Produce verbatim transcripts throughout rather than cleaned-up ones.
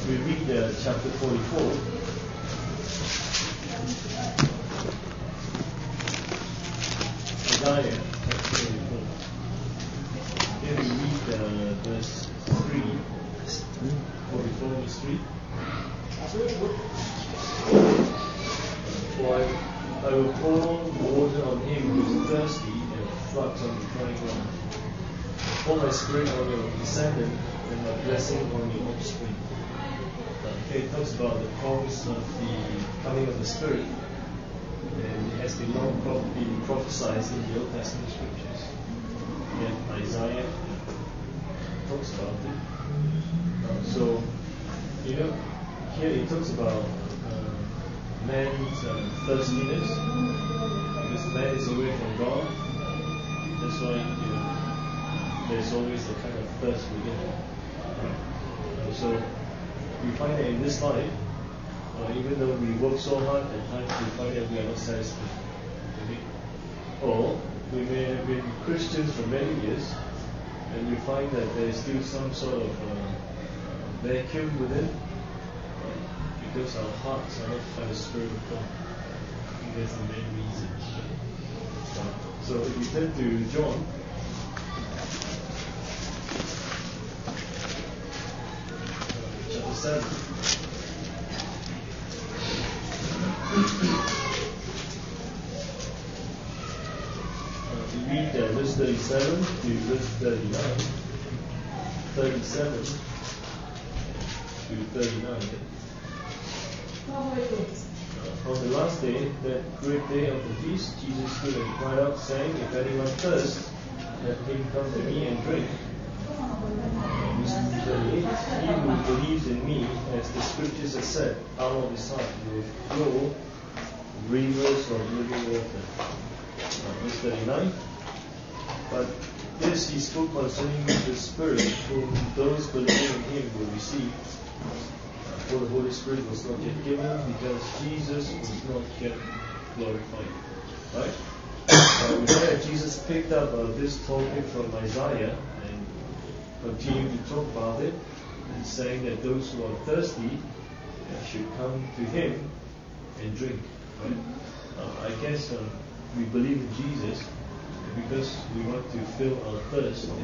we read uh, chapter forty-four. Isaiah chapter forty-four. Here we read uh, verse three. forty-four verse three. For I, I will pour water on him who is thirsty and floods on the dry ground. Pour my spirit on your descendant and my blessing on your offspring. Okay, it talks about the promise of the coming of the Spirit, and it has been long been prophesied in the Old Testament scriptures. And Isaiah talks about it. Uh, so, you know, here it talks about uh, man's uh, thirstiness, because man is away from God. That's why, you know, there's always a kind of thirst within him. Right? Uh, so, we find that in this life, uh, even though we work so hard, at times we find that we are not satisfied. Okay? Or we may have been Christians for many years, and you find that there is still some sort of uh, vacuum within, uh, because our hearts are not by the Spirit of God. I think that's the main reason. Uh, so if we turn to John, chapter seven. Uh, we read uh, verse thirty-seven to verse thirty-nine. thirty-seven to thirty-nine. Uh, on the last day, that great day of the feast, Jesus stood and cried out, saying, "If anyone thirsts, let him come to me and drink. Verse thirty-eight, he who believes in me, as the scriptures have said, out of his heart will flow rivers of living water." Uh, verse thirty-nine, but this he spoke concerning the Spirit, whom those believing in him will receive. Uh, for the Holy Spirit was not yet given, because Jesus was not yet glorified. Right? Uh, we know that Jesus picked up uh, this topic from Isaiah and continued to talk about it, and saying that those who are thirsty uh, should come to him and drink. Right? Uh, I guess uh, we believe in Jesus because we want to fill our thirst uh,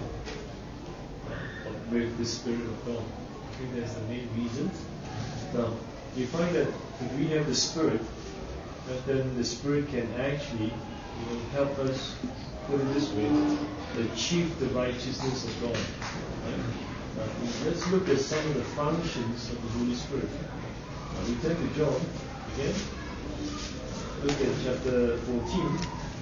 with the Spirit of God. I think that's the main reason. Now, you find that if we have the Spirit, uh, then the Spirit can actually, you know, help us, put it this way, achieve the righteousness of God. Right? Uh, let's look at some of the functions of the Holy Spirit. Uh, we turn to John again. Look at chapter fourteen.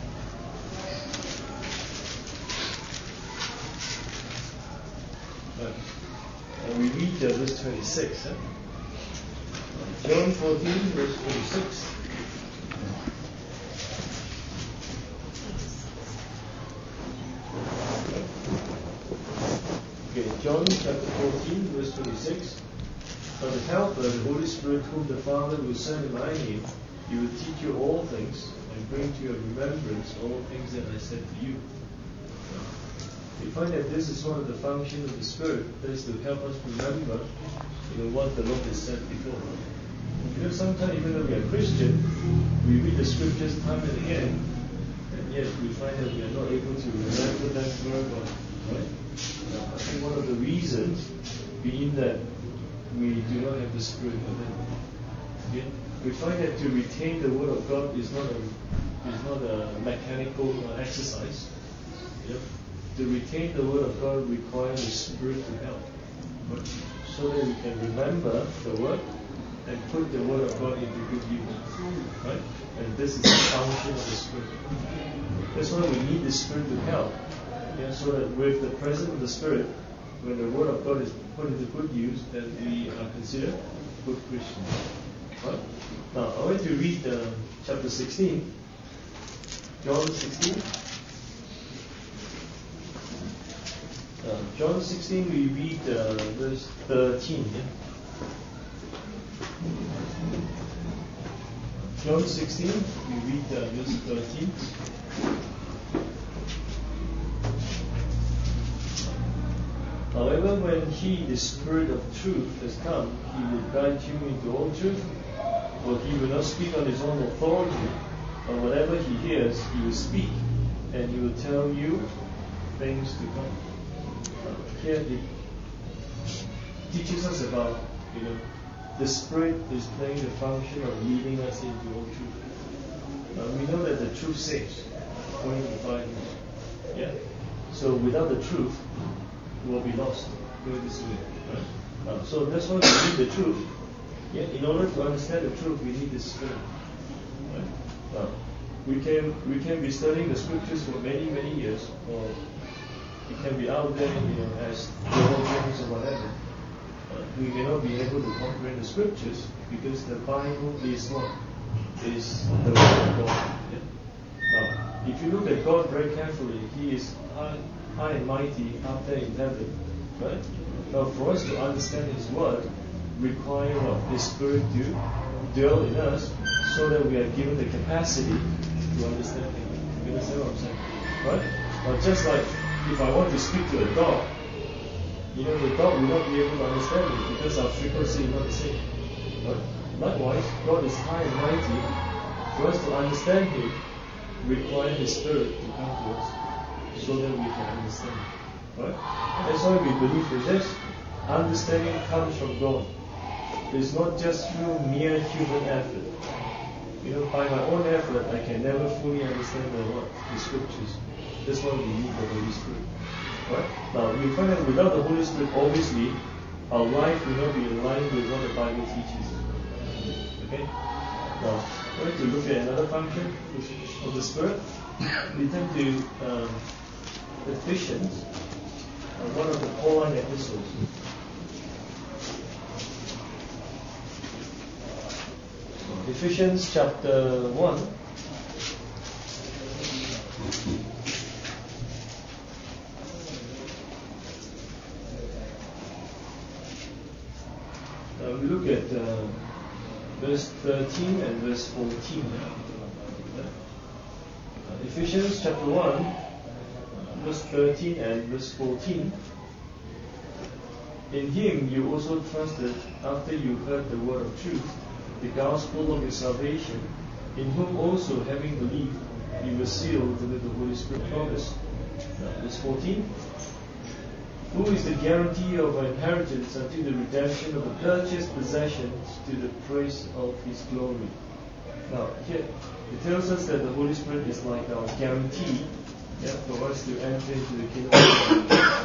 Uh, and we read uh, verse twenty-six. Huh? John fourteen, verse twenty-six. Okay, John chapter fourteen, verse twenty-six. But the Helper, the Holy Spirit, whom the Father will send in my name, he will teach you all things and bring to your remembrance all things that I said to you. You find that this is one of the functions of the Spirit, that is to help us remember, you know, what the Lord has said before. You know, sometimes even though we are Christian, we read the scriptures time and again, and yet we find that we are not able to remember that word of God. Right? I think one of the reasons being that we do not have the Spirit within. Okay? We find that to retain the Word of God is not a is not a mechanical exercise. Yep. To retain the Word of God requires the Spirit to help, right? So that we can remember the Word and put the Word of God into good use. Right? And this is the function of the Spirit. That's why we need the Spirit to help. Yeah, so that with the presence of the Spirit, when the Word of God is put into good use, then we are considered good Christians. Right? Now, I want to read uh, chapter sixteen. John sixteen. Uh, John sixteen, we read uh, verse thirteen. Yeah? John sixteen, we read uh, verse thirteen. Uh, However, when He, the Spirit of truth, has come, He will guide you into all truth, for He will not speak on His own authority, but whatever He hears, He will speak, and He will tell you things to come. Uh, here it teaches us about, you know, the Spirit is playing the function of leading us into all truth. Uh, we know that the truth saves, according to the Bible. Yeah? So without the truth, we will be lost. Going this way. Right? Uh, so that's why we need the truth. Yeah? In order to understand the truth, we need the Spirit. Right? Uh, we can we can be studying the Scriptures for many many years, or it can be out there, you know, as theologians or whatever. Uh, we may not be able to comprehend the Scriptures because the Bible is what? Is the Word of God. Yeah? Now, if you look at God very carefully, He is high, high and mighty up there in heaven. Right? Now, for us to understand His Word, require what? His Spirit to dwell in us, so that we are given the capacity to understand Him. You understand what I'm saying? Right? Now, just like if I want to speak to a dog, you know, the dog will not be able to understand me because our frequency is not the same. Right? Likewise, God is high and mighty. For us to understand Him, require His Spirit to come to us so that we can understand. Right? That's why we believe that this understanding comes from God. It's not just through mere human effort. You know, by my own effort, I can never fully understand the, the Scriptures. That's why we need the Holy Spirit. Right? Now, we find that without the Holy Spirit, obviously, our life will not be in line with what the Bible teaches. Okay? Now, we're going to look at another function of the Spirit. We turn to um, Ephesians, uh, one of the Pauline epistles. Ephesians chapter one. Uh, we look at uh, verse thirteen and verse fourteen. Uh, Ephesians chapter one, verse thirteen and verse fourteen. In Him you also trusted after you heard the word of truth, the gospel of your salvation, in whom also, having believed, you were sealed with the Holy Spirit promise. Now, verse fourteen. Who is the guarantee of our inheritance unto the redemption of the purchased possessions to the praise of His glory. Now, here it tells us that the Holy Spirit is like our guarantee, yeah, for us to enter into the kingdom of God.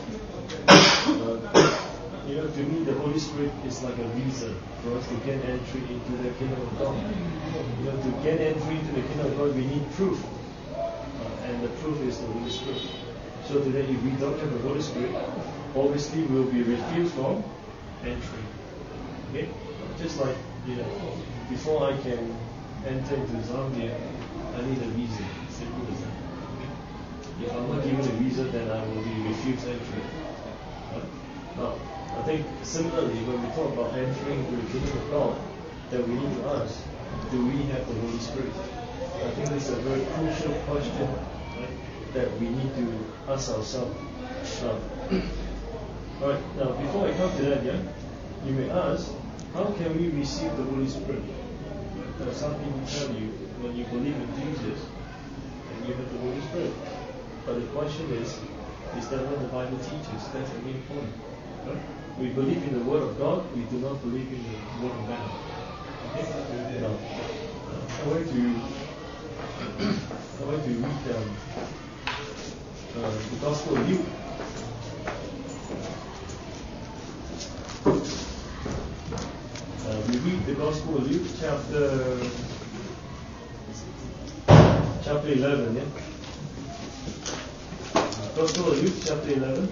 Uh, you know, to me, the Holy Spirit is like a visa for us to get entry into the kingdom of God. You know, to get entry into the kingdom of God, we need proof, uh, and the proof is the Holy Spirit. So today, if we don't have the Holy Spirit, obviously we'll be refused from entry. Okay? Just like, you know, before I can enter into Zambia, I need a visa. Simple as that. Okay? If I'm not given a visa, then I will be refused entry. Right? Now, I think similarly, when we talk about entering into the kingdom of God, that we need to ask, do we have the Holy Spirit? I think this is a very crucial question, right, that we need to ask ourselves. Now, right, now before I come to that, yeah, you may ask, how can we receive the Holy Spirit? Now, some people tell you, when you believe in Jesus, and you have the Holy Spirit. But the question is, is that what the Bible teaches? That's the main point. Right? We believe in the Word of God, we do not believe in the Word of man. Okay? Now, I want to I want to read um, uh, the Gospel of Luke. Uh, we read the Gospel of Luke, chapter chapter eleven. Yeah. Gospel of Luke, chapter eleven.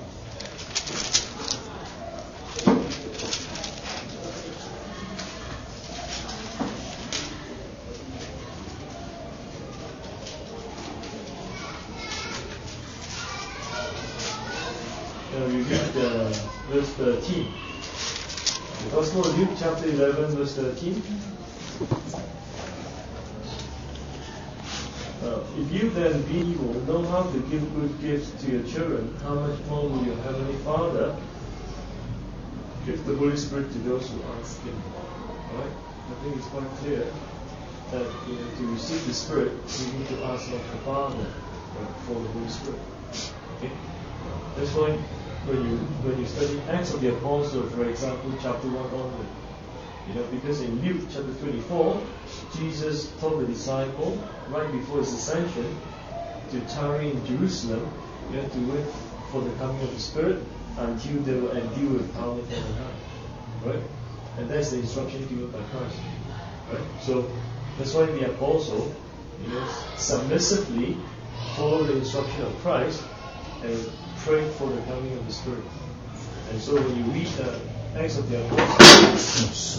We read uh, verse thirteen. The Gospel of Luke, chapter eleven, verse thirteen. Uh, if you then, being evil, know how to give good gifts to your children, how much more will your Heavenly Father give the Holy Spirit to those who ask Him? Right? I think it's quite clear that, you know, to receive the Spirit, we need to ask of the Father, right, for the Holy Spirit. Okay? That's why when you when you study Acts of the Apostles, for example, chapter one onward, you know, because in Luke chapter twenty-four, Jesus told the disciple right before his ascension to tarry in Jerusalem, you know, to wait for the coming of the Spirit until they were endued with power from on high. Right? And that's the instruction given by Christ. Right? So that's why the apostle, you know, submissively followed the instruction of Christ and prayed for the coming of the Spirit. And so when you read the Acts of the Apostles,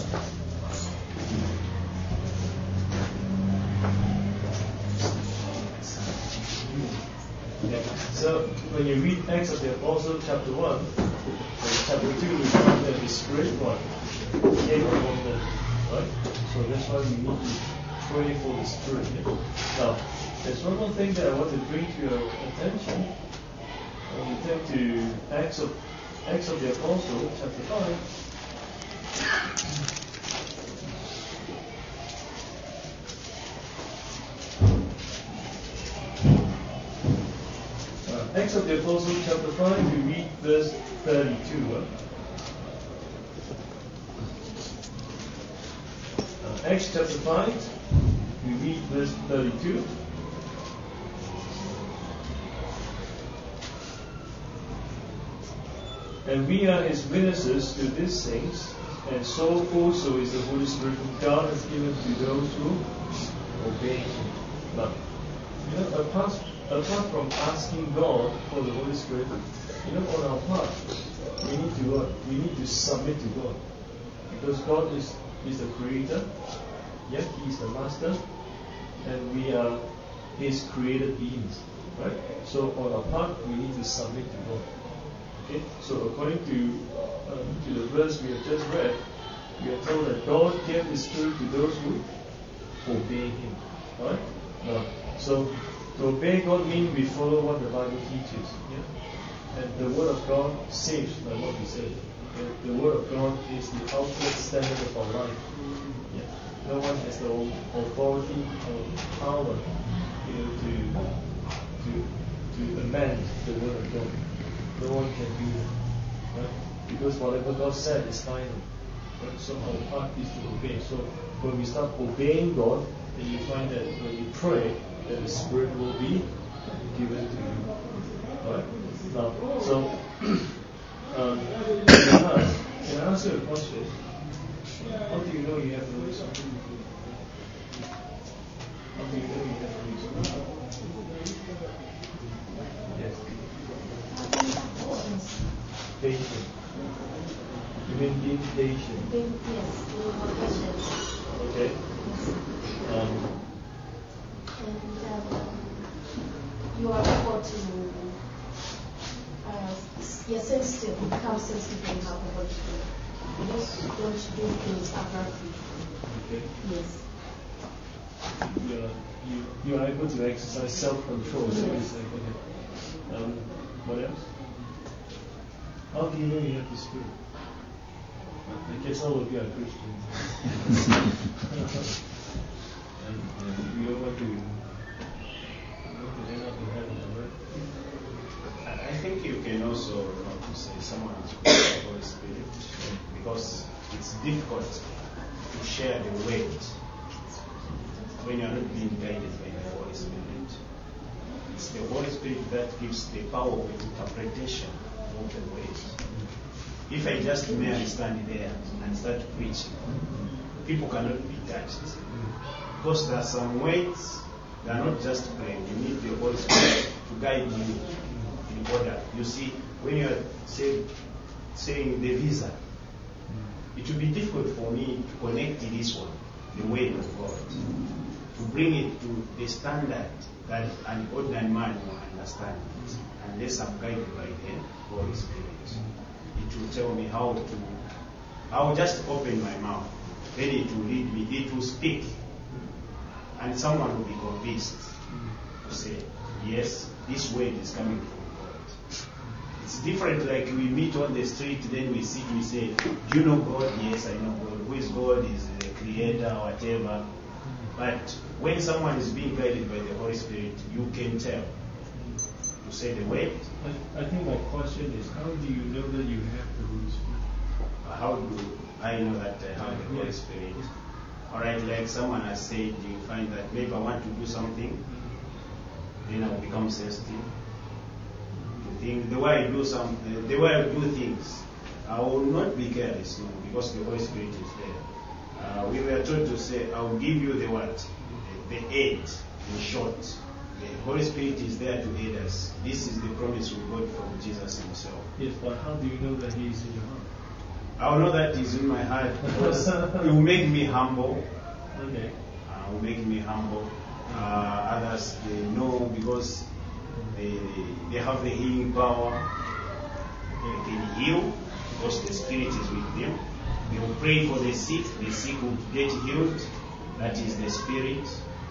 yeah. So when you read Acts of the Apostles, chapter one, and chapter two, we find that the Spirit one came upon them, right? So that's why we need to pray for the Spirit. Yeah? Now, there's one more thing that I want to bring to your attention. When we turn to Acts of Acts of the Apostles, chapter five. Uh, Acts of the Apostles, chapter five, we read verse thirty-two. Huh? Uh, Acts chapter five, we read verse thirty-two. And we are His witnesses to these things, and so also is the Holy Spirit whom God has given to those who obey Him. Now, you know, apart, apart from asking God for the Holy Spirit, you know, on our part, we need to what? We need to submit to God, because God is is the Creator, yeah, He is the Master, and we are His created beings, right? So on our part, we need to submit to God. Okay? So according to um, to the verse we have just read, we are told that God gave His Spirit to those who obey Him. Right? Now, so to obey God means we follow what the Bible teaches. Yeah? And the Word of God saves, like what we said. Okay? The Word of God is the ultimate standard of our life. Yeah? No one has the authority or power, you know, to to to amend the Word of God. No one can do that, right? Because whatever God said is final. Right? So our part is to obey. So when we start obeying God, then you find that when you pray, that the Spirit will be given to you. Right? Now, so um, can, I ask, can I ask you a question? How do you know you have the Holy Spirit? How do you know you have the Holy Spirit? Yes. Patient. You mean being patient? Being, yes, being more patient. Okay. Um, and um, you are able to, uh, you're sensitive, you become sensitive in how the Holy Spirit. You just don't do things abruptly. okay. Yes. You are, you, you are able to exercise self-control. So Yes. it's like, okay. Um, what else? How do you know you have the Spirit? I guess all of you are Christians. and, and we all want to, want to end up in heaven, right? I think you can also not to say someone is with the Holy Spirit, because it's difficult to share the weight when you're not being guided by the Holy Spirit. It's the Holy Spirit that gives the power of interpretation of the weight. If I just merely stand there and start preaching, people cannot be touched. Because there are some weights that are not just plain. You need the Holy Spirit to guide you in order. You see, when you are say, saying the visa, it will be difficult for me to connect to this one, the weight of God, to bring it to the standard that an ordinary man will understand it, unless I'm guided by the Holy Spirit. It will tell me how to, I will just open my mouth, then it will lead me, it will speak, and someone will be convinced. to say, yes, this word is coming from God. It's different like we meet on the street, then we sit, we say, do you know God? Yes, I know God. Who is God? Is the creator or whatever. But when someone is being guided by the Holy Spirit, you can tell. To say the word. I, I think my question is, how do you know that you have the Holy Spirit? How do I know that I have the Holy Spirit? Alright, like someone has said, you find that maybe I want to do something, then I will become sensitive. To think the way I do some, the way I do things, I will not be careless, no, because the Holy Spirit is there. Uh, we were told to say, I will give you the what, the, the aid, in short. The Holy Spirit is there to aid us. This is the promise we got from Jesus himself. Yes, but how do you know that he is in your heart? I will know that he's in my heart because it will make me humble. Okay. Uh, will make me humble. Uh, others, they know because they, they have the healing power. They can heal because the Spirit is with them. They will pray for the sick. The sick will get healed. That is the Spirit.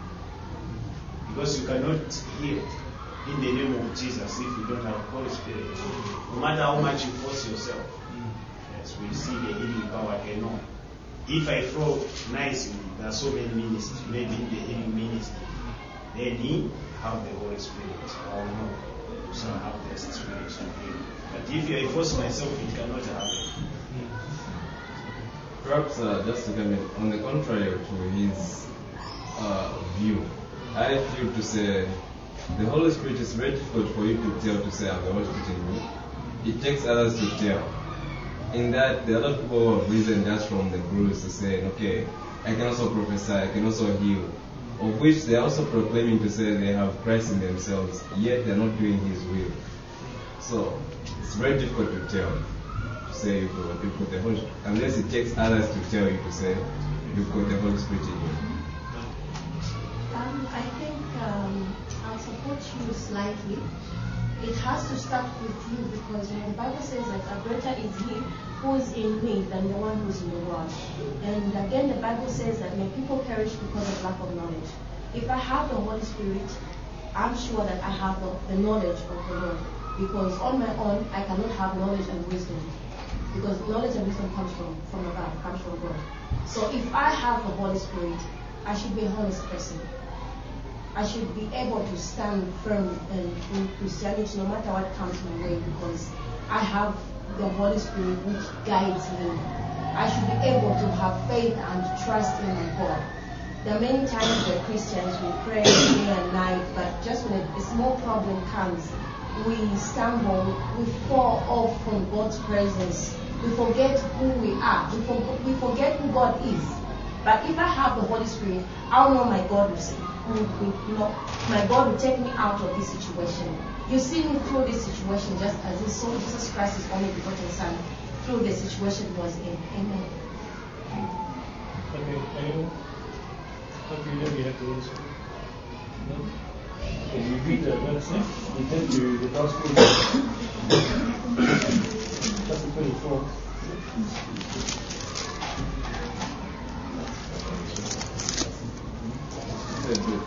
Because you cannot heal in the name of Jesus if you don't have Holy Spirit. No matter how much you force yourself. Yes, we see the healing power. I know. If I flow nicely, there are so many ministries, maybe in the healing ministry, they need have the Holy Spirit. I will know. So I have the Spirit of healing. But if I force myself, it cannot happen. Perhaps uh, just to comment, on the contrary to his uh, view, I feel to say the Holy Spirit is very difficult for you to tell to say, I have the Holy Spirit in me. It takes others to tell. In that, there are a lot of people who have risen just from the bruise to say, okay, I can also prophesy, I can also heal. Of which they are also proclaiming to say they have Christ in themselves, yet they are not doing His will. So, it's very difficult to tell, to say you've got, you've got the Holy Spirit, unless it takes others to tell you to say you've got the Holy Spirit in you. Um, I think um, I'll support you slightly. It has to start with you because when the Bible says that a greater is He who is in me than the one who is in the world. And again, the Bible says that my people perish because of lack of knowledge. If I have the Holy Spirit, I'm sure that I have the, the knowledge of the Lord. Because on my own, I cannot have knowledge and wisdom. Because knowledge and wisdom comes from, from above, comes from God. So if I have the Holy Spirit, I should be a honest person. I should be able to stand firm in, in Christianity no matter what comes my way because I have the Holy Spirit which guides me. I should be able to have faith and trust in my God. There are many times where Christians we pray day and night, but just when a, a small problem comes, we stumble, we fall off from God's presence. We forget who we are. We, for, we forget who God is. But if I have the Holy Spirit, I'll know my God will see. You know, my God will take me out of this situation. You see me through this situation just as He saw Jesus Christ, His only begotten Son, through the situation He was in. Amen. Okay, anyone? How do you know you have the Holy Spirit? No? Okay, you read the verse next. We turn to the Gospel chapter twenty-four. Very good.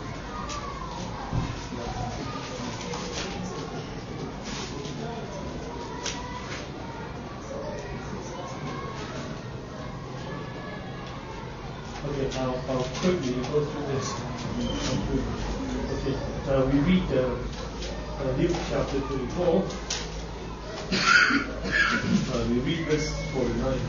Okay, I'll, I'll quickly go through this. Okay, uh, we read uh, uh, Luke chapter twenty-four. uh, we read verse forty-nine.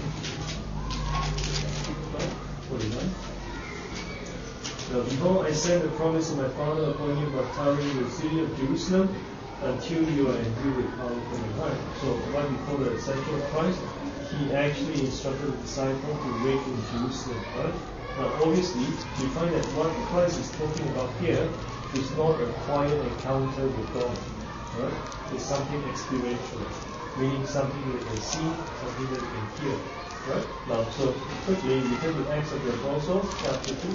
forty-nine. Now, behold, I send the promise of my Father upon you, but tarry in the city of Jerusalem until you are endued with power from on high. So, right before the ascension of Christ, He actually instructed the disciples to wait in Jerusalem. Right? Now, obviously, we find that what Christ is talking about here is not a quiet encounter with God. Right? It's something experiential, meaning something that they can see, something that they can hear. Right? Now, so quickly, we turn to Acts of the Apostles, chapter two.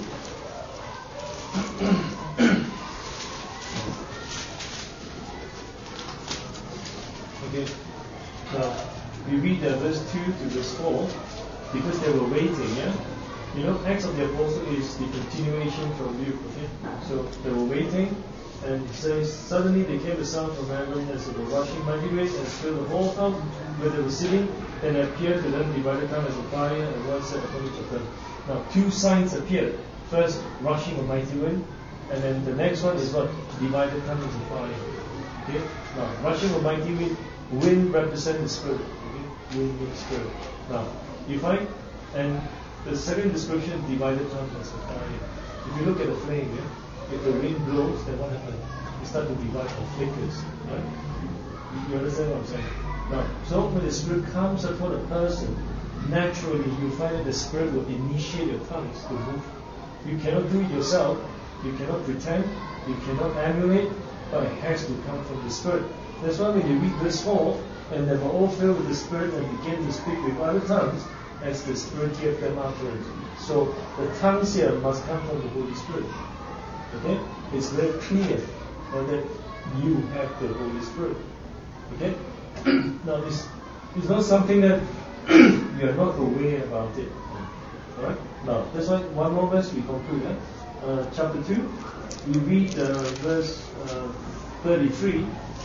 Okay. Now we read uh, verse two to verse four because they were waiting, yeah? You know, Acts of the Apostle is the continuation from Luke. Okay, so they were waiting, and it says suddenly there came a sound from heaven as it were rushing mighty waves and filled the whole house where they were sitting. Then appeared to them divided tongues as a fire, and one sat upon each of them. Now two signs appeared. First, rushing of mighty wind, and then the next one is what? Divided tongues as a fire. Okay. Now rushing of mighty wind, wind represents the spirit. Okay, wind means spirit. Now you find, and the second description, divided tongues as a fire. If you look at the flame, yeah, if the wind blows, then what happens? It starts to divide or flickers. Right? You understand what I'm saying? Now, so when the Spirit comes upon a person, naturally you find that the Spirit will initiate your tongues to move. You cannot do it yourself, you cannot pretend, you cannot emulate, but it has to come from the Spirit. That's why when you read verse four, and they were all filled with the Spirit and began to speak with other tongues, as the Spirit gave them utterance. So the tongues here must come from the Holy Spirit. Okay? It's very clear that you have the Holy Spirit. Okay? Now this is not something that you are not aware about it. Alright? Now that's why one more verse we conclude. Eh? Uh, chapter two, we read uh, verse uh, thirty-three.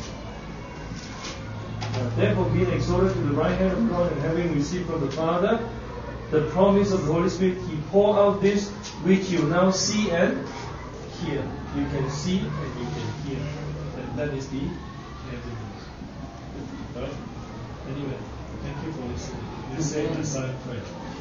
Uh, Therefore, being exalted to the right hand of God, and having received from the Father the promise of the Holy Spirit, He poured out this which you now see and hear. You can see and you can hear. And that is the evidence. Right? Anyway, thank you for listening. Let's say the silent prayer.